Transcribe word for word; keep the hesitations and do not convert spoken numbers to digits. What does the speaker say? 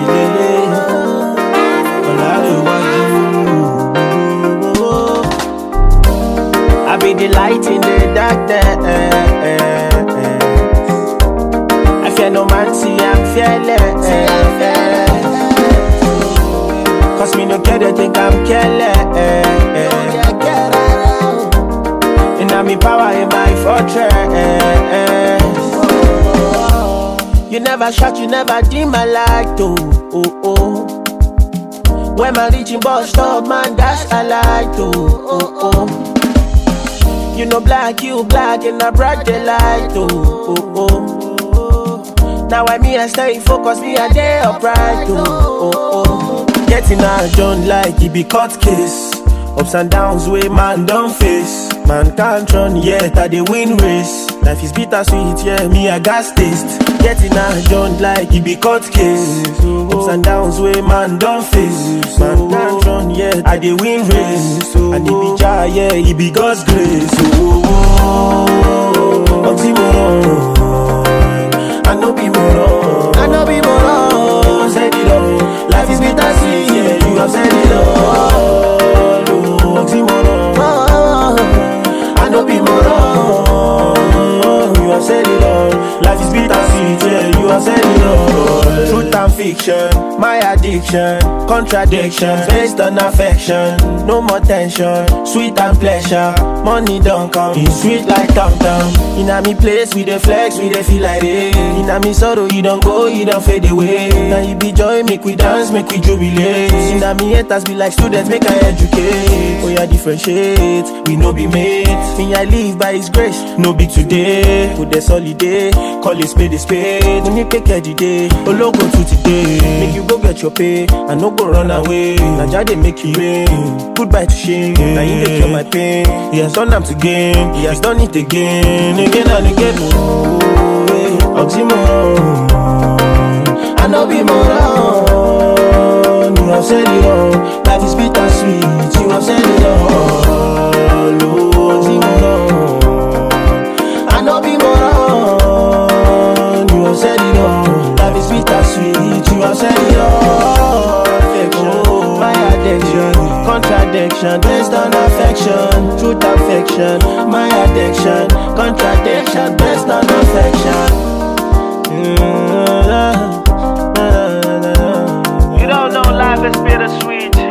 I be the light in the darkness. I fear no man, see I'm fearless. Cause me no care, they think I'm careless. And I'm in power in my fortress. You never shot, you never dim my light, oh, oh, oh. When my reaching bus stop, man, that's a light, oh, oh, oh. You know black, you black, and I bright the light, oh, oh, oh. Now I me, I stay focused, me a day upright, oh, oh, oh. Getting out John like it be cut case. Ups and downs way man don't face. Man can't run yet, I the win race. Life is bittersweet, yeah, me I got taste. Getting out John like it be cut case. Ups and downs way man don't face. Man can't run yet, I the win race. And it be jar, yeah, it be God's grace. Oh, oh, oh, oxymoron. I know be moron. I know be moron. Said it all. Life is bittersweet, yeah, you have said it all. Oxymoron. I know be moron. You have said it all. Life is bittersweet, yeah, you have said it all. Truth and fiction, my addiction, contradictions based on affection. No more tension, sweet and pleasure. Money don't come, it's sweet like Tom Tom. In a me place, we the flex, we the feel like it. In a me sorrow, you don't go, you don't fade away. Now you be joy, make we dance, make we jubilate. In a me haters be like students, make I educate. Oh yeah, differentiate, we no be mates. Me I live by his grace, no be today. Put the solid day, call it spade a spade. When you take care the day, oh logo to today. Make you go get your pay, and no go run away. Now just they make you rain. Goodbye to shame, now you make cure my pain. He has done them to gain, he has done it again, again and again. Oh, hey, oxymoron. I know be moron. You have said it all. Life is bittersweet. You have said it all. Oh, oxymoron. I know be moron. You have said it all. Life is bittersweet. You have said it all. Affection, my addiction, contradiction based on affection. Truth affection, my addiction, contradiction based on affection. Mm-hmm. You don't know life is bittersweet.